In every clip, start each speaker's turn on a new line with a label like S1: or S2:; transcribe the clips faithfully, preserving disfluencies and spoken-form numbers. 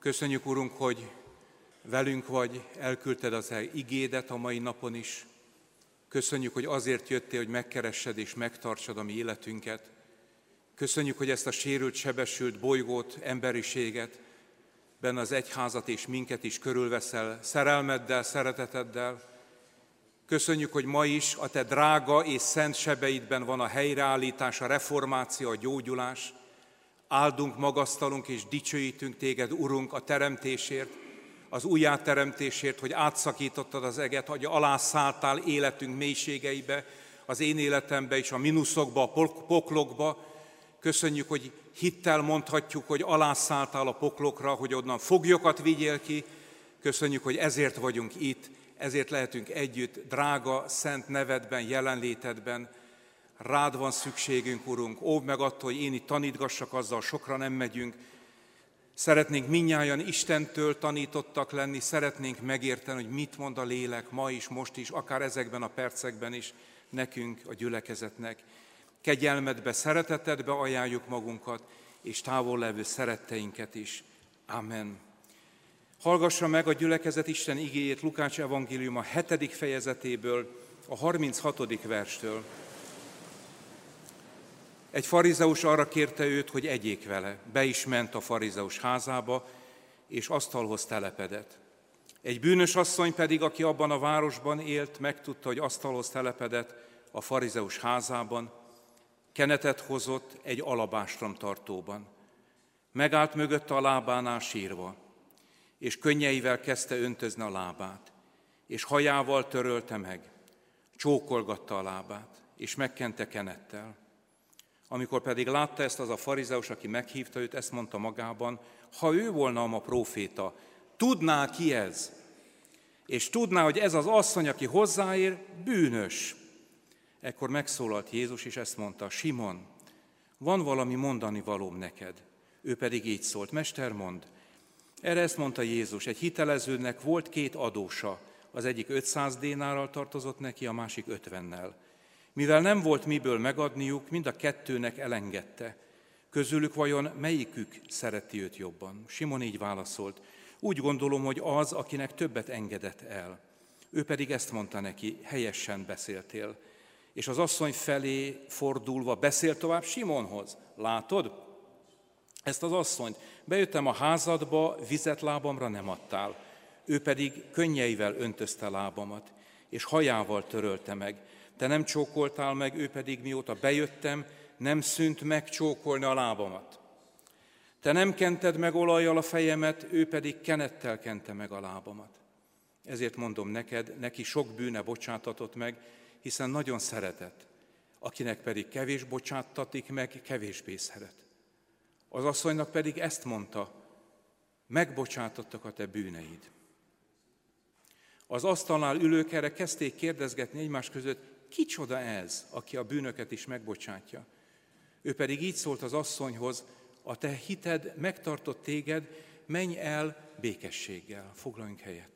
S1: Köszönjük, Urunk, hogy velünk vagy, elküldted az igédet a mai napon is. Köszönjük, hogy azért jöttél, hogy megkeressed és megtartsad a mi életünket. Köszönjük, hogy ezt a sérült, sebesült bolygót, emberiséget, benne az egyházat és minket is körülveszel szerelmeddel, szereteteddel. Köszönjük, hogy ma is a te drága és szent sebeidben van a helyreállítás, a reformáció, a gyógyulás. Áldunk, magasztalunk és dicsőítünk téged, Urunk, a teremtésért, az újjáteremtésért, hogy átszakítottad az eget, hogy alászálltál életünk mélységeibe, az én életembe és a mínuszokba, a poklokba. Köszönjük, hogy hittel mondhatjuk, hogy alászálltál a poklokra, hogy onnan foglyokat vigyél ki. Köszönjük, hogy ezért vagyunk itt, ezért lehetünk együtt, drága, szent nevedben, jelenlétedben. Rád van szükségünk, Urunk, óvd meg attól, hogy én itt tanítgassak, azzal sokra nem megyünk. Szeretnénk mindnyájan Istentől tanítottak lenni, szeretnénk megérteni, hogy mit mond a lélek ma is, most is, akár ezekben a percekben is nekünk, a gyülekezetnek. Kegyelmedbe, szeretetedbe ajánljuk magunkat, és távol levő szeretteinket is. Amen. Hallgassa meg a gyülekezet Isten igéjét Lukács evangéliuma hetedik fejezetéből, a harminchatodik verstől. Egy farizeus arra kérte őt, hogy egyék vele. Be is ment a farizeus házába, és asztalhoz telepedett. Egy bűnös asszony pedig, aki abban a városban élt, megtudta, hogy asztalhoz telepedett a farizeus házában, kenetet hozott egy alabástrom tartóban. Megállt mögötte a lábánál sírva, és könnyeivel kezdte öntözni a lábát, és hajával törölte meg, csókolgatta a lábát, és megkente kenettel. Amikor pedig látta ezt az a farizeus, aki meghívta őt, ezt mondta magában, ha ő volna a próféta, tudná ki ez, és tudná, hogy ez az asszony, aki hozzáér, bűnös. Ekkor megszólalt Jézus, és ezt mondta, Simon, van valami mondani valóm neked. Ő pedig így szólt, Mester, mondd. Erre ezt mondta Jézus, egy hitelezőnek volt két adósa, az egyik ötszáz dénárral tartozott neki, a másik ötvennel. Mivel nem volt miből megadniuk, mind a kettőnek elengedte. Közülük vajon melyikük szereti őt jobban? Simon így válaszolt, úgy gondolom, hogy az, akinek többet engedett el. Ő pedig ezt mondta neki, helyesen beszéltél. És az asszony felé fordulva beszélt tovább Simonhoz. Látod ezt az asszonyt? Bejöttem a házadba, vizet lábamra nem adtál. Ő pedig könnyeivel öntözte lábamat, és hajával törölte meg. Te nem csókoltál meg, ő pedig mióta bejöttem, nem szűnt meg csókolni a lábamat. Te nem kented meg olajjal a fejemet, ő pedig kenettel kente meg a lábamat. Ezért mondom neked, neki sok bűne bocsátatott meg, hiszen nagyon szeretett, akinek pedig kevés bocsáttatik meg, kevésbé szeret. Az asszonynak pedig ezt mondta, megbocsátottak a te bűneid. Az asztalnál ülők erre kezdték kérdezgetni egymás között, kicsoda ez, aki a bűnöket is megbocsátja. Ő pedig így szólt az asszonyhoz, a te hited megtartott téged, menj el békességgel. Foglaljunk helyet.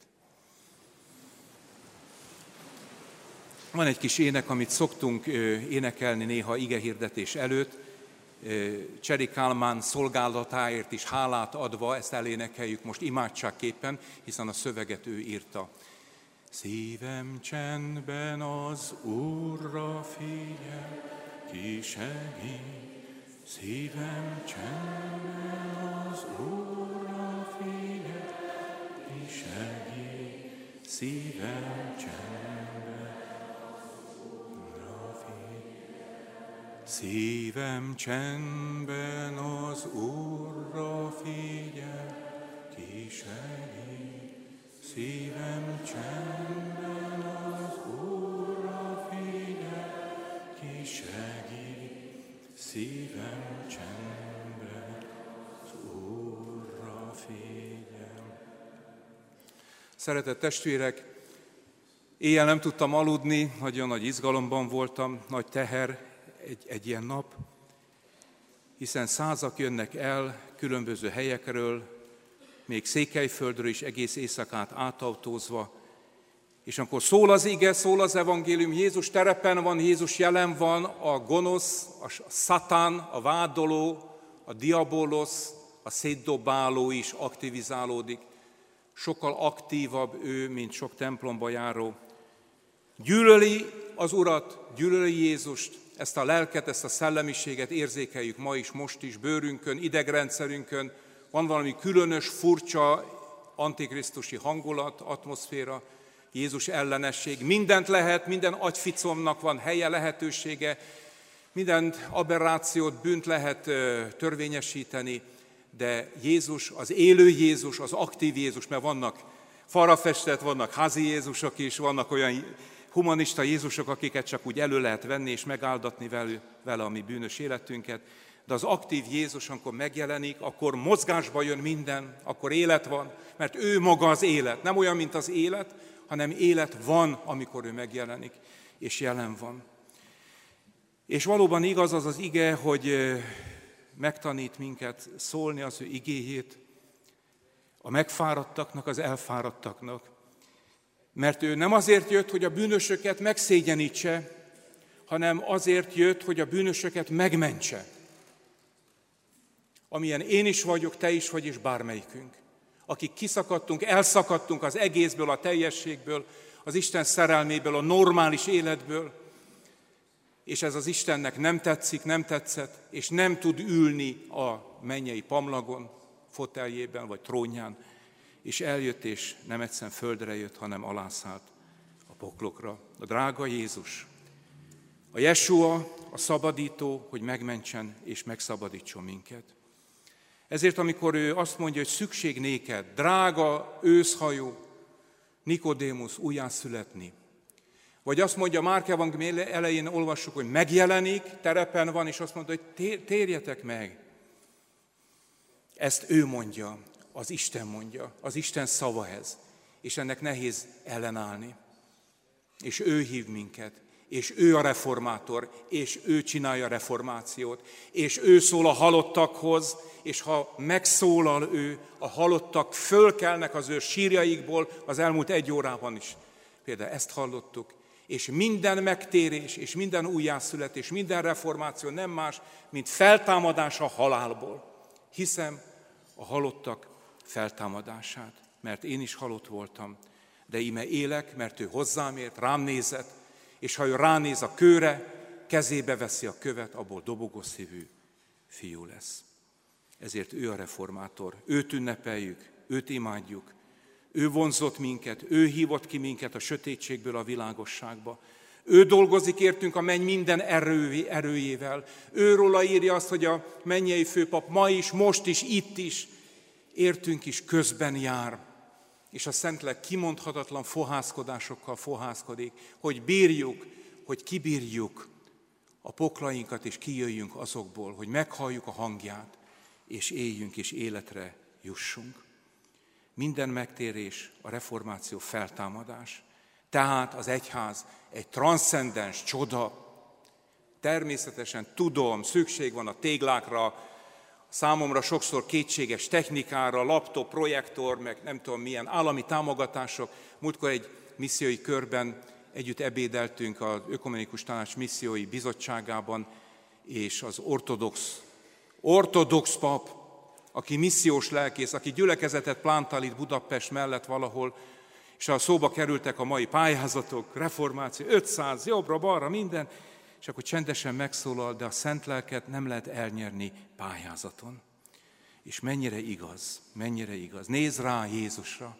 S1: Van egy kis ének, amit szoktunk énekelni néha igehirdetés előtt, Cseri Kálmán szolgálatáért is hálát adva, ezt elénekeljük most imádságképpen, hiszen a szöveget ő írta. Szívem csendben az Úrra figyel, ki segít. Szívem csendben az Úrra figyel, ki segít. Szívem csendben az Úrra figyel. Szívem csendben az Úrra figyel, ki segít. Szívem csendben az Úrra figyel, ki segít. Szívem csendben az Úrra figyel. Szeretett testvérek, éjjel nem tudtam aludni, nagyon nagy izgalomban voltam, nagy teher egy, egy ilyen nap, hiszen százak jönnek el különböző helyekről, még Székelyföldről is egész éjszakát átautózva, és amikor szól az ige, szól az evangélium, Jézus terepen van, Jézus jelen van, a gonosz, a szatán, a vádoló, a diabolosz, a szétdobáló is aktivizálódik. Sokkal aktívabb ő, mint sok templomba járó. Gyűlöli az Urat, gyűlöli Jézust, ezt a lelket, ezt a szellemiséget érzékeljük ma is, most is, bőrünkön, idegrendszerünkön. Van valami különös, furcsa, antikrisztusi hangulat, atmoszféra, Jézus ellenesség. Mindent lehet, minden agyficomnak van helye, lehetősége, minden aberrációt, bűnt lehet törvényesíteni, de Jézus, az élő Jézus, az aktív Jézus, mert vannak falra festett, vannak házi Jézusok is, vannak olyan humanista Jézusok, akiket csak úgy elő lehet venni és megáldatni vele a mi bűnös életünket, de az aktív Jézus, amikor megjelenik, akkor mozgásba jön minden, akkor élet van, mert ő maga az élet. Nem olyan, mint az élet, hanem élet van, amikor ő megjelenik, és jelen van. És valóban igaz az az ige, hogy megtanít minket szólni az ő igéjét a megfáradtaknak, az elfáradtaknak. Mert ő nem azért jött, hogy a bűnösöket megszégyenítse, hanem azért jött, hogy a bűnösöket megmentse. Amilyen én is vagyok, te is vagy, és bármelyikünk. Akik kiszakadtunk, elszakadtunk az egészből, a teljességből, az Isten szerelméből, a normális életből, és ez az Istennek nem tetszik, nem tetszett, és nem tud ülni a mennyei pamlagon, foteljében vagy trónján, és eljött, és nem egyszerűen földre jött, hanem alászállt a poklokra. A drága Jézus, a Jesua, a szabadító, hogy megmentsen és megszabadítson minket. Ezért, amikor ő azt mondja, hogy szükség néked, drága őszhajú Nikodémusz, újjászületni, vagy azt mondja, Márk evangélium elején olvassuk, hogy megjelenik, terepen van, és azt mondja, hogy térjetek meg. Ezt ő mondja, az Isten mondja, az Isten szava ez, és ennek nehéz ellenállni. És ő hív minket, és ő a reformátor, és ő csinálja a reformációt, és ő szól a halottakhoz, és ha megszólal ő, a halottak fölkelnek az ő sírjaikból az elmúlt egy órában is. Például ezt hallottuk. És minden megtérés, és minden újjászületés, minden reformáció nem más, mint feltámadás a halálból. Hiszem a halottak feltámadását, mert én is halott voltam, de íme élek, mert ő hozzám ért, rám nézett, és ha ő ránéz a kőre, kezébe veszi a követ, abból dobogó szívű fiú lesz. Ezért ő a reformátor, őt ünnepeljük, őt imádjuk, ő vonzott minket, ő hívott ki minket a sötétségből a világosságba. Ő dolgozik értünk a menny minden erő, erőjével. Őróla írja azt, hogy a mennyei főpap ma is, most is, itt is, értünk is közben jár. És a Szentlélek kimondhatatlan fohászkodásokkal fohászkodik, hogy bírjuk, hogy kibírjuk a poklainkat, és kijöjjünk azokból, hogy meghalljuk a hangját, és éljünk, és életre jussunk. Minden megtérés, a reformáció feltámadás. Tehát az egyház egy transzcendens csoda. Természetesen tudom, szükség van a téglákra, számomra sokszor kétséges technikára, laptop, projektor, meg nem tudom milyen állami támogatások. Múltkor egy missziói körben együtt ebédeltünk az Ökumenikus Tanács missziói bizottságában, és az ortodox, ortodox pap, aki missziós lelkész, aki gyülekezetet plántál itt Budapest mellett valahol, és a szóba kerültek a mai pályázatok, reformáció, ötszáz, jobbra-balra, minden, és akkor csendesen megszólal, de a szent lelket nem lehet elnyerni pályázaton. És mennyire igaz, mennyire igaz. Nézz rá Jézusra,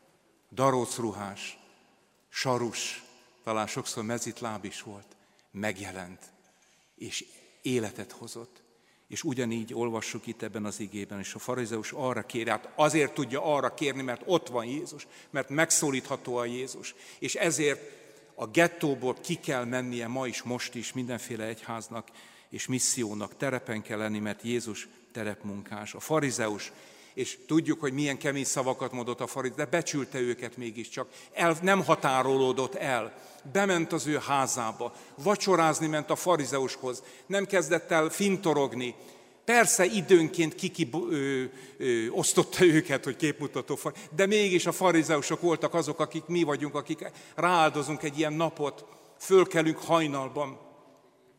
S1: darócruhás, sarus, talán sokszor mezitláb is volt, megjelent, és életet hozott. És ugyanígy olvassuk itt ebben az igében, és a farizeus arra kér, hát azért tudja arra kérni, mert ott van Jézus, mert megszólítható a Jézus. És ezért a gettóból ki kell mennie ma is, most is mindenféle egyháznak és missziónak, terepen kell lenni, mert Jézus terepmunkás. A farizeus, és tudjuk, hogy milyen kemény szavakat mondott a farizeus, de becsülte őket mégiscsak, el, nem határolódott el. Bement az ő házába, vacsorázni ment a farizeushoz, nem kezdett el fintorogni. Persze időnként kiki ö, ö, osztotta őket, hogy képmutató, de mégis a farizeusok voltak azok, akik mi vagyunk, akik rááldozunk egy ilyen napot, fölkelünk hajnalban,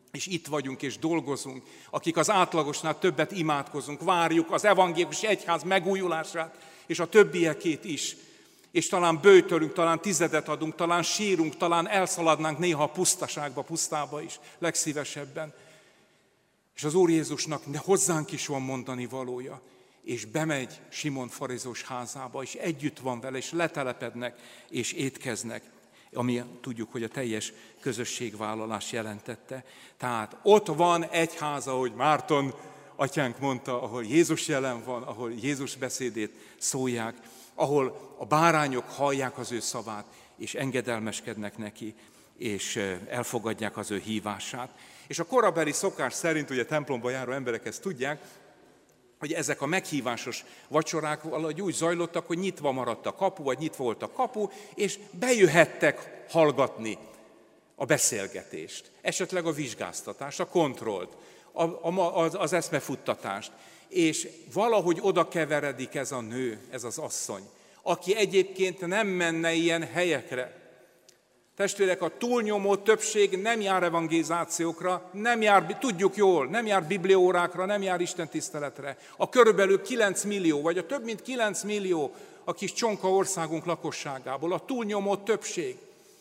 S1: és itt vagyunk és dolgozunk, akik az átlagosnál többet imádkozunk, várjuk az evangélikus egyház megújulását, és a többiekét is. És talán böjtölünk, talán tizedet adunk, talán sírunk, talán elszaladnánk néha a pusztaságba, pusztába is, legszívesebben. És az Úr Jézusnak hozzánk is van mondani valója, és bemegy Simon farizeus házába, és együtt van vele, és letelepednek, és étkeznek, ami tudjuk, hogy a teljes közösségvállalás jelentette. Tehát ott van egy ház, ahogy Márton atyánk mondta, ahol Jézus jelen van, ahol Jézus beszédét szólják, ahol a bárányok hallják az ő szavát, és engedelmeskednek neki, és elfogadják az ő hívását. És a korabeli szokás szerint, ugye templomba járó emberek ezt tudják, hogy ezek a meghívásos vacsorák valahogy úgy zajlottak, hogy nyitva maradt a kapu, vagy nyitva volt a kapu, és bejöhettek hallgatni a beszélgetést, esetleg a vizsgáztatást, a kontrollt, a, a, az, az eszmefuttatást. És valahogy oda keveredik ez a nő, ez az asszony, aki egyébként nem menne ilyen helyekre. Testvérek, a túlnyomó többség nem jár evangelizációkra, nem jár, tudjuk jól, nem jár bibliórákra, nem jár istentiszteletre. A körülbelül kilenc millió, vagy a több mint kilenc millió a kis csonka országunk lakosságából, a túlnyomó többség.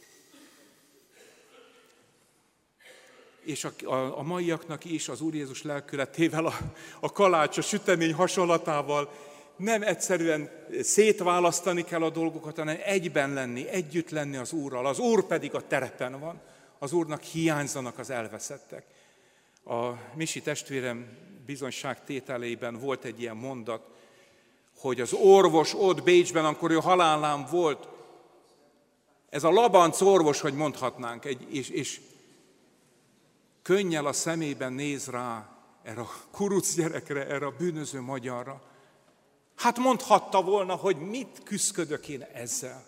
S1: És a, a, a maiaknak is az Úr Jézus lelkületével, a, a kalács, a sütemény hasonlatával nem egyszerűen szétválasztani kell a dolgokat, hanem egyben lenni, együtt lenni az Úrral. Az Úr pedig a terepen van. Az Úrnak hiányzanak az elveszettek. A Misi testvérem bizonyságtételében volt egy ilyen mondat, hogy az orvos ott Bécsben, amikor ő halálán volt, ez a labanc orvos, hogy mondhatnánk, egy, és, és könnyel a szemében néz rá erre a kuruc gyerekre, erre a bűnöző magyarra. Hát mondhatta volna, hogy mit küszködök én ezzel.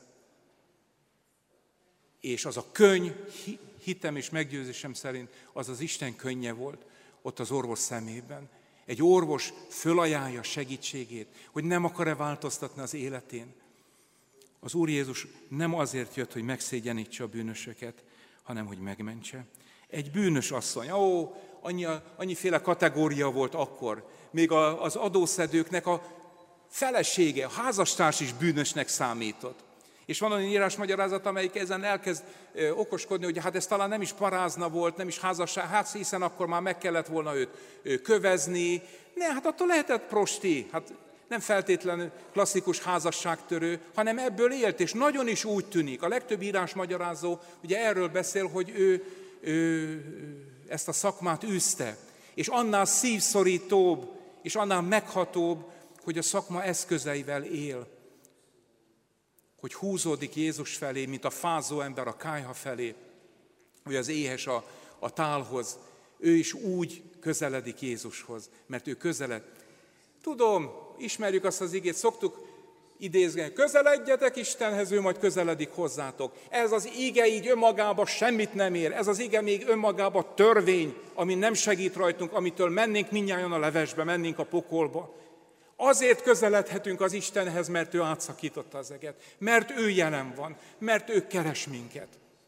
S1: És az a könny, hitem és meggyőzésem szerint, az az Isten könnye volt ott az orvos szemében. Egy orvos fölajánlja segítségét, hogy nem akar-e változtatni az életén. Az Úr Jézus nem azért jött, hogy megszégyenítse a bűnösöket, hanem hogy megmentse. Egy bűnös asszony, ó, annyi, annyiféle kategória volt akkor. Még az adószedőknek a felesége, a házastárs is bűnösnek számított. És van olyan írásmagyarázat, amelyik ezen elkezd ö, okoskodni, hogy hát ez talán nem is parázna volt, nem is házasság, hát hiszen akkor már meg kellett volna őt ö, kövezni. Ne, hát attól lehetett prosti, hát nem feltétlenül klasszikus házasságtörő, hanem ebből élt, és nagyon is úgy tűnik. A legtöbb írásmagyarázó ugye erről beszél, hogy ő, ő ezt a szakmát űzte, és annál szívszorítóbb, és annál meghatóbb, hogy a szakma eszközeivel él, hogy húzódik Jézus felé, mint a fázó ember a kályha felé, vagy az éhes a, a tálhoz. Ő is úgy közeledik Jézushoz, mert ő közeled. Tudom, ismerjük azt az igét, szoktuk idézni, közeledjetek Istenhez, ő majd közeledik hozzátok. Ez az ige így önmagában semmit nem ér, ez az ige még önmagában törvény, ami nem segít rajtunk, amitől mennénk mindnyájan a levesbe, mennénk a pokolba. Azért közeledhetünk az Istenhez, mert ő átszakította az eget, mert ő jelen van, mert ő keres minket.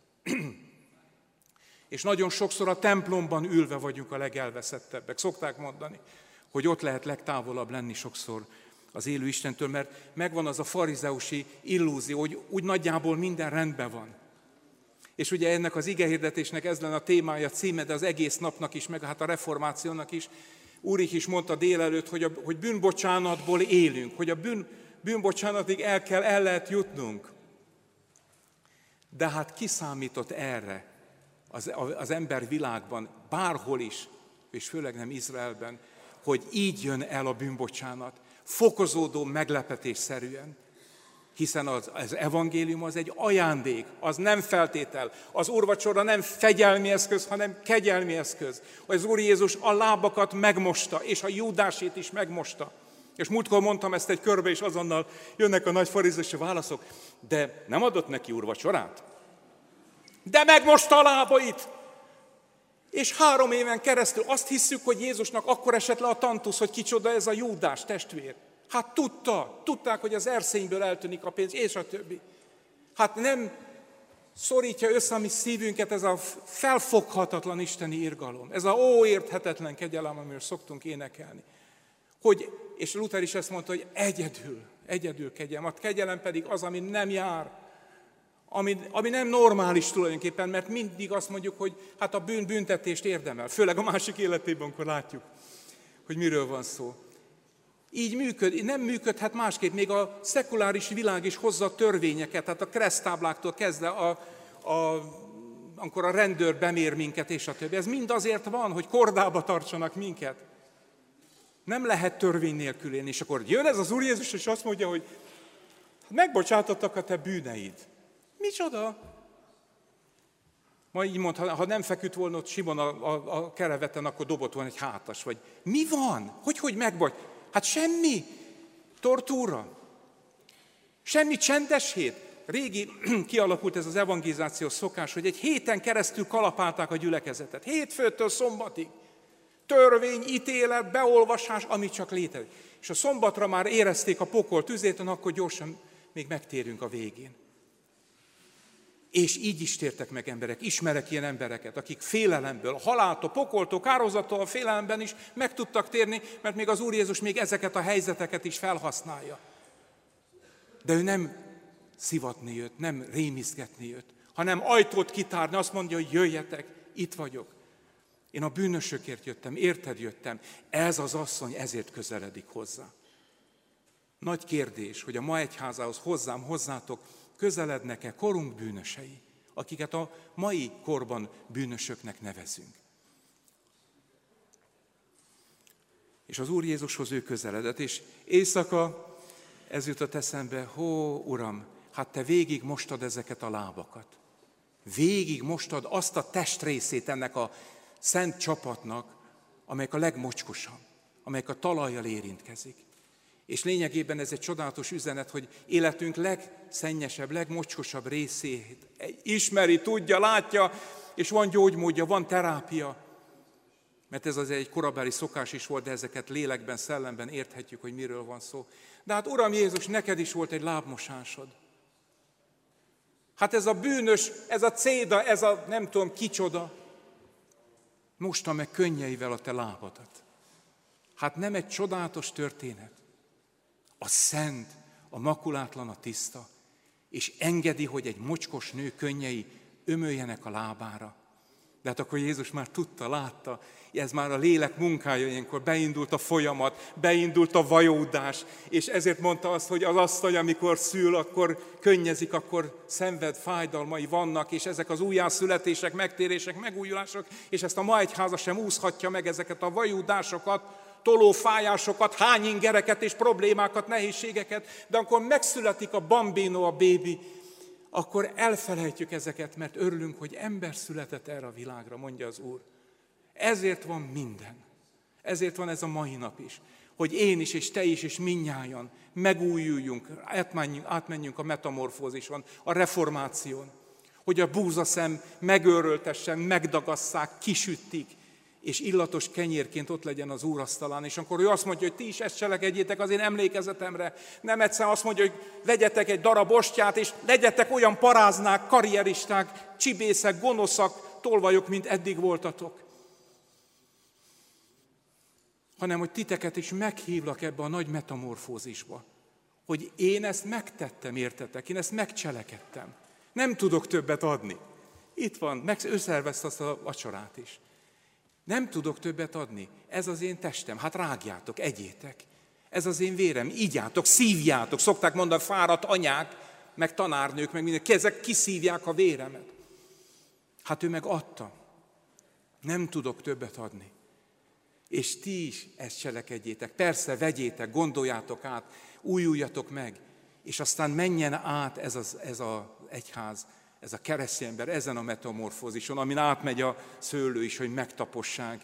S1: És nagyon sokszor a templomban ülve vagyunk a legelveszettebbek. Szokták mondani, hogy ott lehet legtávolabb lenni sokszor az élő Istentől, mert megvan az a farizeusi illúzió, hogy úgy nagyjából minden rendben van. És ugye ennek az igehirdetésnek ez lenne a témája, címe, de az egész napnak is, meg hát a reformációnak is. Úrik is mondta délelőtt, hogy, a, hogy bűnbocsánatból élünk, hogy a bűn, bűnbocsánatig el kell, el lehet jutnunk. De hát ki számított erre az, az ember világban, bárhol is, és főleg nem Izraelben, hogy így jön el a bűnbocsánat, fokozódó meglepetésszerűen. Hiszen az, az evangélium az egy ajándék, az nem feltétel. Az úrvacsora nem fegyelmi eszköz, hanem kegyelmi eszköz. Az Úr Jézus a lábakat megmosta, és a Júdásét is megmosta. És múltkor mondtam ezt egy körbe, és azonnal jönnek a nagy farizeusok válaszok. De nem adott neki úrvacsorát? De megmosta a lábait! És három éven keresztül azt hisszük, hogy Jézusnak akkor esett le a tantusz, hogy kicsoda ez a Júdás testvér. Hát tudta, tudták, hogy az erszényből eltűnik a pénz, és a többi. Hát nem, szorítja össze a mi szívünket ez a felfoghatatlan isteni irgalom, ez a ó érthetetlen kegyelem, amiről szoktunk énekelni. Hogy, és Luther is ezt mondta, hogy egyedül, egyedül kegyelem. A kegyelem pedig az, ami nem jár, ami, ami nem normális tulajdonképpen, mert mindig azt mondjuk, hogy hát a bűn büntetést érdemel, főleg a másik életében, amikor látjuk, hogy miről van szó. Így működ, nem működhet másképp, még a szekuláris világ is hozza törvényeket, tehát a kereszttábláktól kezdve, a, a, amikor a rendőr bemér minket, és a többi. Ez mind azért van, hogy kordába tartsanak minket. Nem lehet törvény nélkül élni, és akkor jön ez az Úr Jézus, és azt mondja, hogy megbocsátottak a te bűneid. Micsoda? Ma így mond, ha nem feküdt volna ott Simon a, a, a kereveten, akkor dobott volna egy hátas, vagy mi van? Hogy, hogy megbocs? Hát semmi. Tortúra. Semmi csendes hét. Régi kialakult ez az evangelizációs szokás, hogy egy héten keresztül kalapálták a gyülekezetet. Hétfőtől szombatig. Törvény, ítélet, beolvasás, ami csak létezik. És a szombatra már érezték a pokol tüzét, akkor gyorsan még megtérünk a végén. És így is tértek meg emberek. Ismerek ilyen embereket, akik félelemből, haláltól, pokoltól, kározattól, a félelemben is meg tudtak térni, mert még az Úr Jézus még ezeket a helyzeteket is felhasználja. De ő nem szivatni jött, nem rémiszgetni jött, hanem ajtót kitárni, azt mondja, hogy jöjjetek, itt vagyok. Én a bűnösökért jöttem, érted jöttem. Ez az asszony ezért közeledik hozzá. Nagy kérdés, hogy a ma egyházához, hozzám, hozzátok, közelednek-e korunk bűnösei, akiket a mai korban bűnösöknek nevezünk. És az Úr Jézushoz ő közeledett, és éjszaka ez jutott eszembe, hó, Uram, hát te végig mostad ezeket a lábakat. Végig mostad azt a testrészét ennek a szent csapatnak, amelyik a legmocskosabb, amelyik a talajjal érintkezik. És lényegében ez egy csodálatos üzenet, hogy életünk legszennyesebb, legmocskosabb részét ismeri, tudja, látja, és van gyógymódja, van terápia. Mert ez az egy korabeli szokás is volt, de ezeket lélekben, szellemben érthetjük, hogy miről van szó. De hát Uram Jézus, neked is volt egy lábmosásod. Hát ez a bűnös, ez a céda, ez a nem tudom kicsoda, mosta meg könnyeivel a te lábadat. Hát nem egy csodálatos történet. A szent, a makulátlan, a tiszta, és engedi, hogy egy mocskos nő könnyei ömöljenek a lábára. De hát akkor Jézus már tudta, látta, ez már a lélek munkája, ilyenkor beindult a folyamat, beindult a vajódás, és ezért mondta azt, hogy az asszony, amikor szül, akkor könnyezik, akkor szenved, fájdalmai vannak, és ezek az újjászületések, megtérések, megújulások, és ezt a ma egyháza sem úszhatja meg, ezeket a vajúdásokat, tolófájásokat, hányingereket és problémákat, nehézségeket, de amikor megszületik a bambino, a bébi, akkor elfelejtjük ezeket, mert örülünk, hogy ember született erre a világra, mondja az Úr. Ezért van minden. Ezért van ez a mai nap is. Hogy én is, és te is, és mindnyájan megújuljunk, átmenjünk, átmenjünk a metamorfózison, a reformáción. Hogy a búzaszem megőröltessen, megdagasszák, kisüttik, és illatos kenyérként ott legyen az úrasztalán. És akkor ő azt mondja, hogy ti is ezt cselekedjétek az én emlékezetemre. Nem egyszer azt mondja, hogy vegyetek egy darab ostját, és legyetek olyan paráznák, karrieristák, csibészek, gonoszak, tolvajok, mint eddig voltatok. Hanem, hogy titeket is meghívlak ebbe a nagy metamorfózisba. Hogy én ezt megtettem, értetek? Én ezt megcselekedtem. Nem tudok többet adni. Itt van, ő szervezte azt a vacsorát is. Nem tudok többet adni. Ez az én testem. Hát rágjátok, egyétek. Ez az én vérem. Ígyátok, szívjátok. Szokták mondani fáradt anyák, meg tanárnők, meg mindenki. Ezek kiszívják a véremet. Hát ő meg adta. Nem tudok többet adni. És ti is ezt cselekedjétek. Persze, vegyétek, gondoljátok át, újuljatok meg, és aztán menjen át ez az ez a egyház, ez a keresztény ember ezen a metamorfózison, amin átmegy a szőlő is, hogy megtapossák.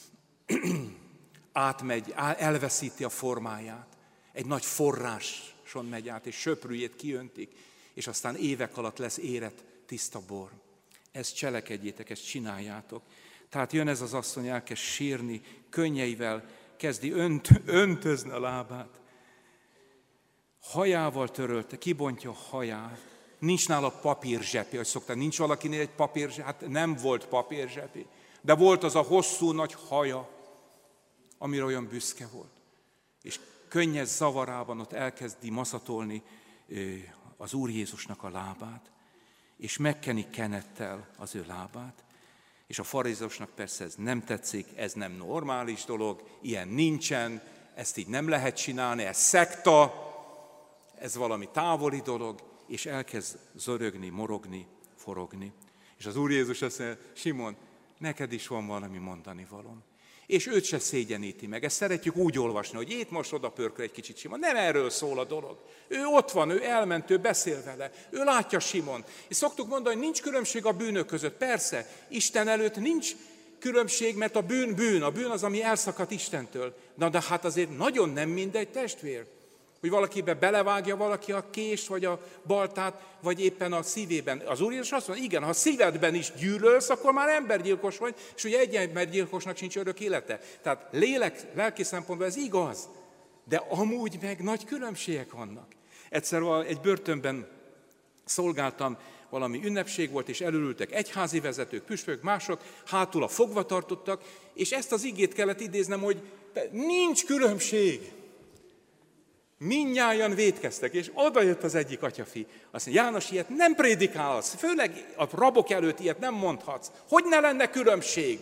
S1: Átmegy, elveszíti a formáját. Egy nagy forráson megy át, és söprűjét kiöntik, és aztán évek alatt lesz érett tiszta bor. Ezt cselekedjétek, ezt csináljátok. Tehát jön ez az asszony, elkezd sírni, könnyeivel kezdi önt, öntözni a lábát. Hajával törölte, kibontja a haját, nincs nála papírzsepi, hogy szokták, nincs valakinél egy papírzsepi, hát nem volt papírzsepi, de volt az a hosszú nagy haja, amire olyan büszke volt. És könnyes zavarában ott elkezdi maszatolni az Úr Jézusnak a lábát, és megkeni kenettel az ő lábát. És a farizeusnak persze ez nem tetszik, ez nem normális dolog, ilyen nincsen, ezt így nem lehet csinálni, ez szekta, ez valami távoli dolog, és elkezd zörögni, morogni, forogni. És az Úr Jézus azt mondja, Simon, neked is van valami mondani valom. És őt se szégyeníti meg. Ezt szeretjük úgy olvasni, hogy itt most oda pörköl egy kicsit Simon. Nem erről szól a dolog. Ő ott van, ő elment, ő beszél vele. Ő látja Simon. És szoktuk mondani, hogy nincs különbség a bűnök között. Persze, Isten előtt nincs különbség, mert a bűn bűn. A bűn az, ami elszakadt Istentől. Na de hát azért nagyon nem mindegy, testvér. Hogy valakibe belevágja valaki a kést, vagy a baltát, vagy éppen a szívében. Az Úr Jézus azt mondja, igen, ha a szívedben is gyűlölsz, akkor már embergyilkos vagy, és ugye egy embergyilkosnak sincs örök élete. Tehát lélek, lelki szempontból ez igaz, de amúgy meg nagy különbségek vannak. Egyszer egy börtönben szolgáltam, valami ünnepség volt, és elülültek egyházi vezetők, püspökök, mások, hátul a fogva tartottak, és ezt az igét kellett idéznem, hogy nincs különbség. Mindnyájan vétkeztek, és oda jött az egyik atyafi. Azt mondja, János, ilyet nem prédikálsz, főleg a rabok előtt ilyet nem mondhatsz. Hogy ne lenne különbség?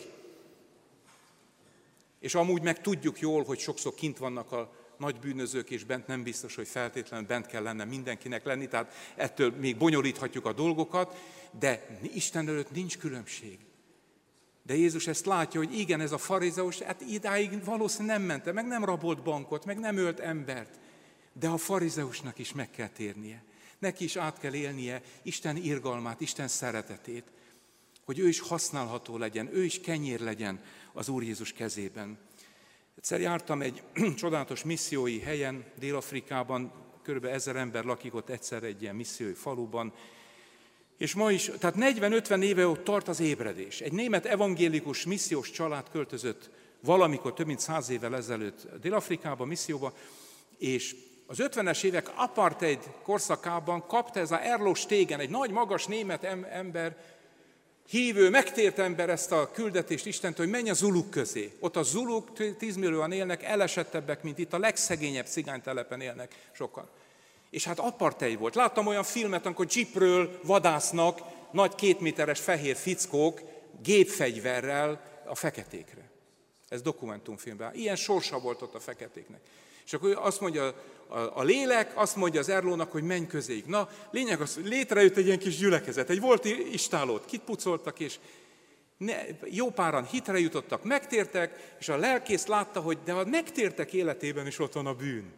S1: És amúgy meg tudjuk jól, hogy sokszor kint vannak a nagy bűnözők, és bent nem biztos, hogy feltétlenül bent kell lenne mindenkinek lenni, tehát ettől még bonyolíthatjuk a dolgokat, de Isten előtt nincs különbség. De Jézus ezt látja, hogy igen, ez a farizeus, hát idáig valószínűleg nem mente, meg nem rabolt bankot, meg nem ölt embert. De a farizeusnak is meg kell térnie. Neki is át kell élnie Isten irgalmát, Isten szeretetét, hogy ő is használható legyen, ő is kenyér legyen az Úr Jézus kezében. Egyszer jártam egy csodálatos missziói helyen, Dél-Afrikában, körülbelül ezer ember lakik ott egyszer egy ilyen missziói faluban, és ma is, tehát negyven-ötven éve ott tart az ébredés. Egy német evangélikus missziós család költözött valamikor több mint száz évvel ezelőtt Dél-Afrikába, misszióba, és az ötvenes évek apartheid korszakában kapta ez a Erlo Stegen, egy nagy, magas német ember, hívő, megtért ember ezt a küldetést Istentől, hogy menj a zuluk közé. Ott a zuluk, tízmillióan élnek, elesettebbek, mint itt, a legszegényebb cigánytelepen élnek sokan. És hát apartheid volt. Láttam olyan filmet, amikor jeepről vadásznak nagy kétméteres fehér fickók gépfegyverrel a feketékre. Ez dokumentumfilmben. Ilyen sorsa volt ott a feketéknek. És akkor azt mondja a, a lélek, azt mondja az Erlónak, hogy menj közéig. Na, lényeg az, hogy létrejött egy ilyen kis gyülekezet, egy volt istálót, kipucoltak, és ne, jó páran hitre jutottak, megtértek, és a lelkész látta, hogy de a megtértek életében is ott van a bűn.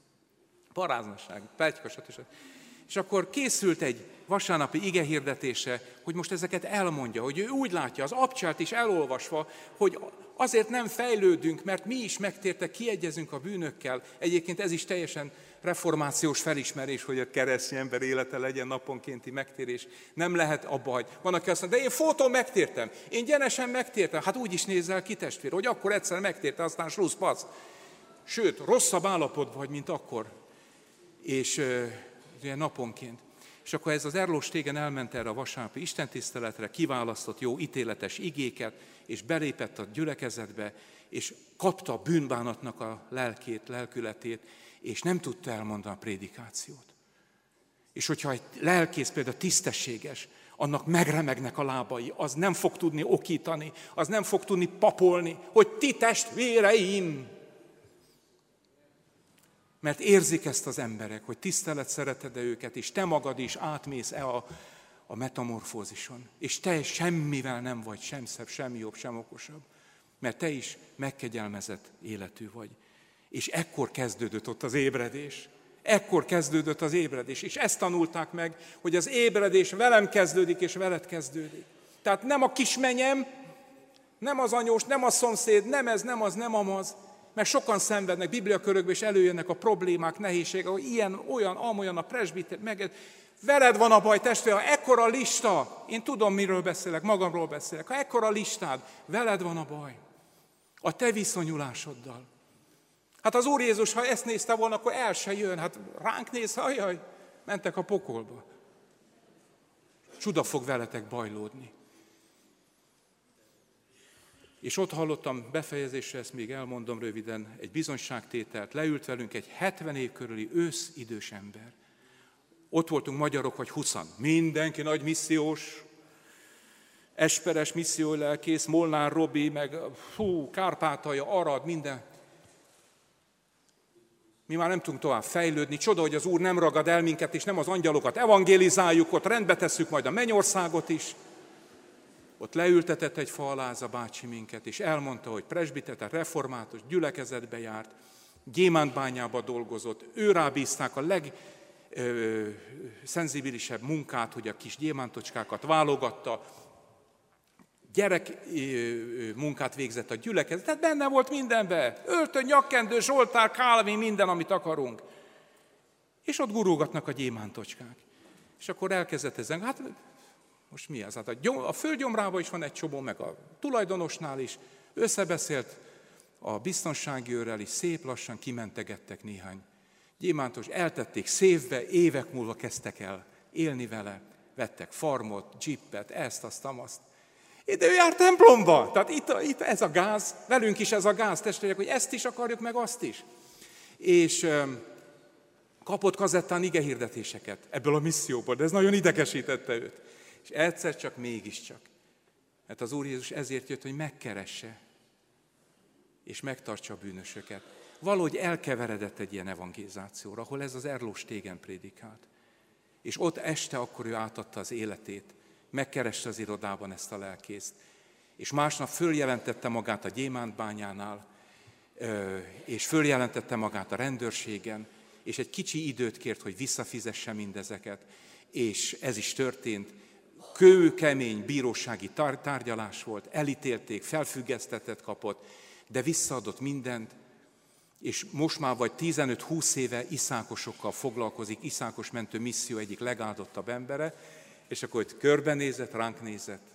S1: Paráznaság, pletyka, stb. És akkor készült egy vasárnapi igehirdetése, hogy most ezeket elmondja, hogy ő úgy látja, az abcsát is elolvasva, hogy azért nem fejlődünk, mert mi is megtértek, kiegyezünk a bűnökkel. Egyébként ez is teljesen reformációs felismerés, hogy a keresztény ember élete legyen naponkénti megtérés. Nem lehet abba hagyni. Van, aki azt mondja, de én fóton megtértem, én gyenesen megtértem. Hát úgy is nézzel ki, testvér, hogy akkor egyszer megtérte, aztán slusz, pasz. Sőt, rosszabb állapotban vagy, mint akkor. És ugye naponként. És akkor ez az Erlo Stegen elment erre a vasárnapi istentiszteletre, kiválasztott jó ítéletes igéket, és belépett a gyülekezetbe, és kapta a bűnbánatnak a lelkét, lelkületét, és nem tudta elmondani a prédikációt. És hogyha egy lelkész például tisztességes, annak megremegnek a lábai, az nem fog tudni okítani, az nem fog tudni papolni, hogy ti testvéreim! Mert érzik ezt az emberek, hogy tisztelet szereted-e őket, és te magad is átmész-e a, a metamorfózison. És te semmivel nem vagy sem szebb, sem jobb, sem okosabb. Mert te is megkegyelmezett életű vagy. És ekkor kezdődött ott az ébredés. Ekkor kezdődött az ébredés. És ezt tanulták meg, hogy az ébredés velem kezdődik, és veled kezdődik. Tehát nem a kismenyem, nem az anyós, nem a szomszéd, nem ez, nem az, nem amaz. Mert sokan szenvednek, bibliakörökbe és előjönnek a problémák, nehézségek, hogy ilyen, olyan, amolyan a presbiter, meg veled van a baj, testvér, ha ekkora lista, én tudom, miről beszélek, magamról beszélek, ha ekkora listád, veled van a baj. A te viszonyulásoddal. Hát az Úr Jézus, ha ezt nézte volna, akkor el se jön, hát ránk néz, ajaj, mentek a pokolba. csuda fog veletek bajlódni. És ott hallottam befejezésre, ezt még elmondom röviden, egy bizonyságtételt, leült velünk egy hetven év körüli ősz idős ember. Ott voltunk magyarok, vagy huszan. Mindenki nagy missziós, Esperes missziólelkész, Molnár Robi, meg hú, Kárpátalja, Arad, minden. Mi már nem tudunk tovább fejlődni. Csoda, hogy az Úr nem ragad el minket, és nem az angyalokat evangélizáljuk, ott rendbe tesszük majd a mennyországot is. Ott leültetett egy fa alá a bácsi minket, és elmondta, hogy presbiter, tehát református, gyülekezetbe járt, gyémántbányába dolgozott, ő rábízták a legszenzibilisebb munkát, hogy a kis gyémántocskákat válogatta, gyerek munkát végzett a gyülekezet, tehát benne volt mindenben, öltön, nyakkendő, Zsoltár, Kálvin, minden, amit akarunk. És ott gurulgatnak a gyémántocskák. És akkor elkezdett ezen, hát most mi az? Hát a, gyom, a földgyomrában is van egy csomó, meg a tulajdonosnál is. Összebeszélt a biztonsági őrrel is, szép lassan kimentegettek néhány gyémántos, eltették szévbe, évek múlva kezdtek el élni vele, vettek farmot, dzsippet, ezt, azt, azt. De ő jár templomba, tehát itt, itt ez a gáz, velünk is ez a gáz, testvérek, hogy ezt is akarjuk, meg azt is. És um, kapott kazettán igehirdetéseket ebből a misszióból, de ez nagyon idegesítette őt. És egyszer csak mégiscsak. Mert az Úr Jézus ezért jött, hogy megkeresse, és megtartsa a bűnösöket. Valahogy elkeveredett egy ilyen evangelizációra, ahol ez az Erlós tégen prédikált. És ott este akkor ő átadta az életét, megkereste az irodában ezt a lelkészt. És másnap följelentette magát a gyémántbányánál, és följelentette magát a rendőrségen, és egy kicsi időt kért, hogy visszafizesse mindezeket. És ez is történt. Kőkemény bírósági tárgyalás volt, elítélték, felfüggesztetet kapott, de visszaadott mindent, és most már vagy tizenöt-húsz éve iszákosokkal foglalkozik, iszákos mentő misszió egyik legáldottabb embere, és akkor itt körbenézett, ránk nézett,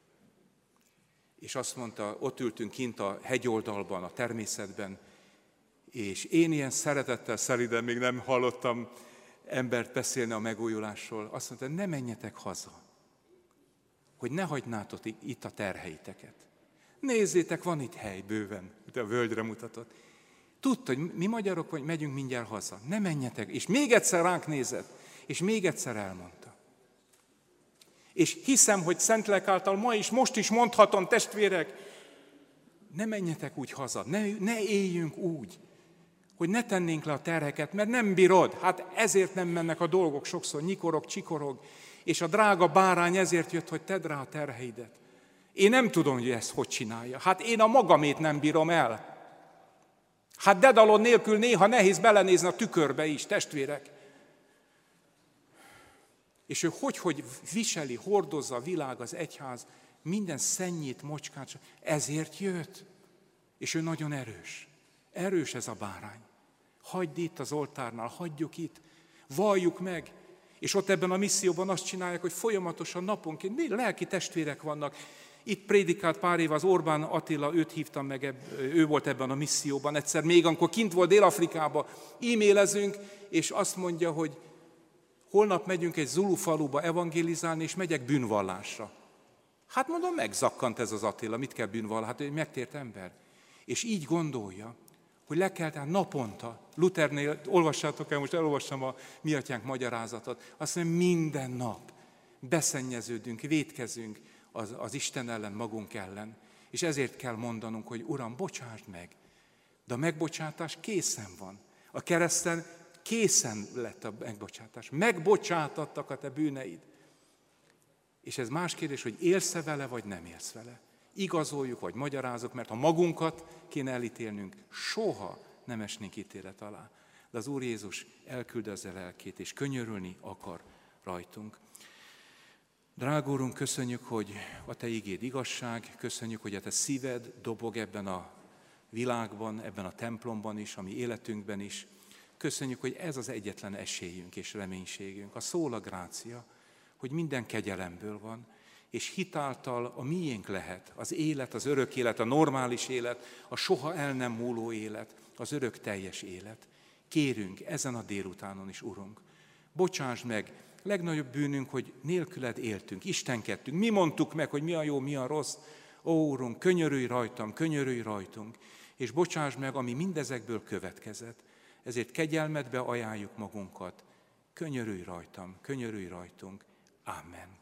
S1: és azt mondta, ott ültünk kint a hegyoldalban, a természetben, és én ilyen szeretettel, szeliden még nem hallottam embert beszélni a megújulásról, azt mondta, ne menjetek haza, hogy ne hagynátok itt a terheiteket. Nézzétek, van itt hely bőven, itt a völgyre mutatott. Tudta, hogy mi magyarok, hogy megyünk mindjárt haza. Ne menjetek. És még egyszer ránk nézett, és még egyszer elmondta. És hiszem, hogy Szentlélek által ma is, most is mondhatom, testvérek, ne menjetek úgy haza, ne, ne éljünk úgy, hogy ne tennénk le a terheket, mert nem bírod. Hát ezért nem mennek a dolgok sokszor, nyikorog, csikorog, és a drága bárány ezért jött, hogy tedd rá a terheidet. Én nem tudom, hogy ezt hogy csinálja. Hát én a magamét nem bírom el. Hát dedalon nélkül néha nehéz belenézni a tükörbe is, testvérek. És ő hogy-hogy viseli, hordozza a világ, az egyház, minden szennyét, mocskát, ezért jött. És ő nagyon erős. Erős ez a bárány. Hagyd itt az oltárnál, hagyjuk itt, valljuk meg. És ott ebben a misszióban azt csinálják, hogy folyamatosan naponként, mi lelki testvérek vannak. Itt prédikált pár év az Orbán Attila, őt hívtam meg, ő volt ebben a misszióban. Egyszer még, amikor kint volt Dél-Afrikában, e-mailezünk, és azt mondja, hogy holnap megyünk egy zulu faluba evangélizálni, és megyek bűnvallásra. Hát mondom, megzakkant ez az Attila, mit kell bűnvallani? Hát ő egy megtért ember. És így gondolja, hogy le kell tehát naponta, Luthernél, olvassátok el, most elolvassam a Mi Atyánk magyarázatot, azt mondja, minden nap beszennyeződünk, vétkezünk az, az Isten ellen, magunk ellen. És ezért kell mondanunk, hogy Uram, bocsásd meg. De a megbocsátás készen van. A kereszten készen lett a megbocsátás. Megbocsátattak a te bűneid. És ez más kérdés, hogy élsz-e vele, vagy nem élsz vele. Igazoljuk, vagy magyarázok, mert ha magunkat kéne elítélnünk, soha nem esnénk ítélet alá. De az Úr Jézus elküldte az lelkét, és könyörülni akar rajtunk. Drága Úrunk, köszönjük, hogy a Te igéd igazság, köszönjük, hogy a Te szíved dobog ebben a világban, ebben a templomban is, a mi életünkben is. Köszönjük, hogy ez az egyetlen esélyünk és reménységünk. A szóla grácia, hogy minden kegyelemből van, és hitáltal a miénk lehet, az élet, az örök élet, a normális élet, a soha el nem múló élet, az örök teljes élet. Kérünk ezen a délutánon is, Urunk, bocsásd meg Legnagyobb bűnünk, hogy nélküled éltünk, istenkedtünk. Mi mondtuk meg, hogy mi a jó, mi a rossz. Ó, Úrunk, könyörülj rajtam, könyörülj rajtunk, és bocsáss meg, ami mindezekből következett. Ezért kegyelmedbe ajánljuk magunkat. Könyörülj rajtam, könyörülj rajtunk. Amen.